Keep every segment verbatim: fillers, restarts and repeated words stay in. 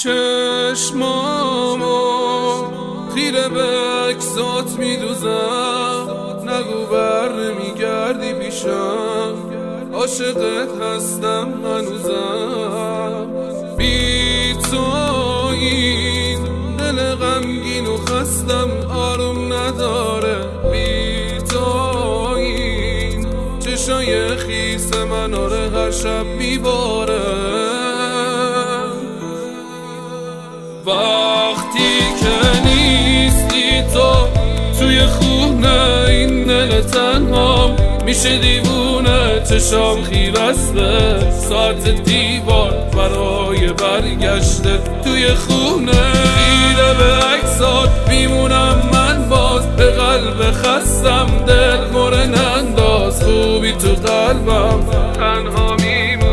چشمامو خیره به عکسات میدوزم، نگو بر نمیگردی پیشم، عاشقت هستم هنوزم. بی تو این دل غمگین و خستم آروم نداره، بی تو این چشای خیس من آره هر شب میباره. وقتی که نیستی تو توی خونه این دل تنهام میشه دیوونه، چشام خیره است به ساعت دیوار برای برگشته توی خونه. خیره به عکسات میمونم من باز، به قلب خستم دل مره ننداز، خوبی تو قلبم تنها میمونم.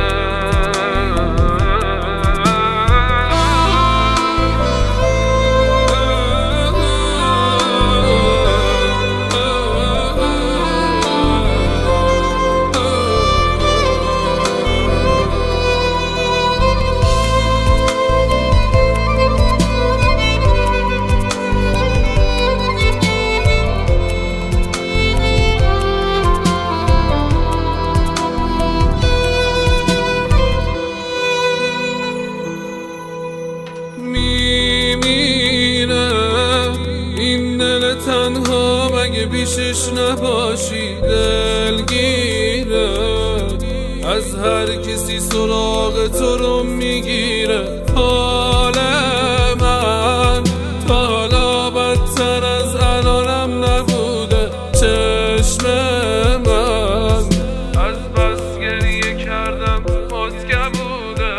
تنها مگه بیشش نباشی، دلگیره از هر کسی سراغ تو رو میگیره. حال من تا حالا بدتر از الانم نبوده، چشم من از بس گریه کردم باز بوده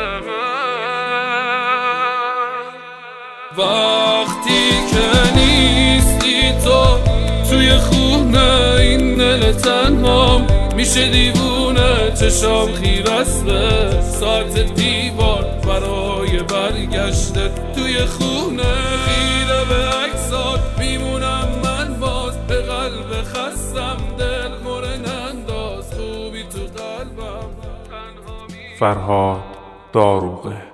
من. وقتی که نیستی تو توی خونه این دل تنهام میشه دیوونه، چشام خیره است به ساعت دیوار برای برگشته توی خونه. خیره به عکسات میمونم من باز، به قلب خستم دل مره ننداز، خوبی تو قلبم تنها. فرهاد داروغه.